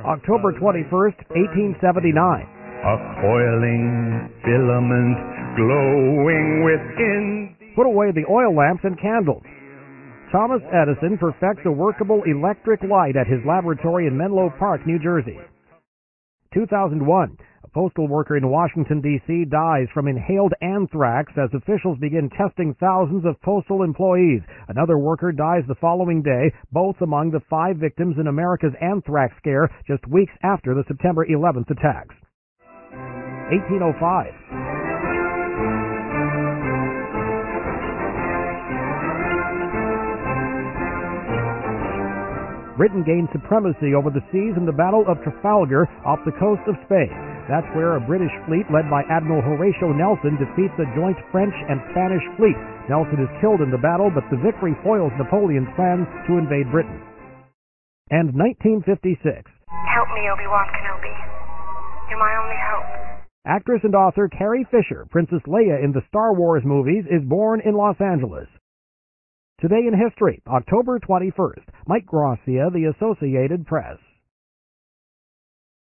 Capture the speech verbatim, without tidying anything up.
October twenty-first, eighteen seventy-nine. A coiling filament glowing within. Put away the oil lamps and candles. Thomas Edison perfects a workable electric light at his laboratory in Menlo Park, New Jersey. two thousand one. A postal worker in Washington, D C dies from inhaled anthrax as officials begin testing thousands of postal employees. Another worker dies the following day, both among the five victims in America's anthrax scare just weeks after the September eleventh attacks. eighteen oh five. Britain gained supremacy over the seas in the Battle of Trafalgar off the coast of Spain. That's where a British fleet led by Admiral Horatio Nelson defeats a joint French and Spanish fleet. Nelson is killed in the battle, but the victory foils Napoleon's plans to invade Britain. And nineteen fifty-six. Help me, Obi-Wan Kenobi. You're my only hope. Actress and author Carrie Fisher, Princess Leia in the Star Wars movies, is born in Los Angeles. Today in History, October twenty-first. Mike Gracia, The Associated Press.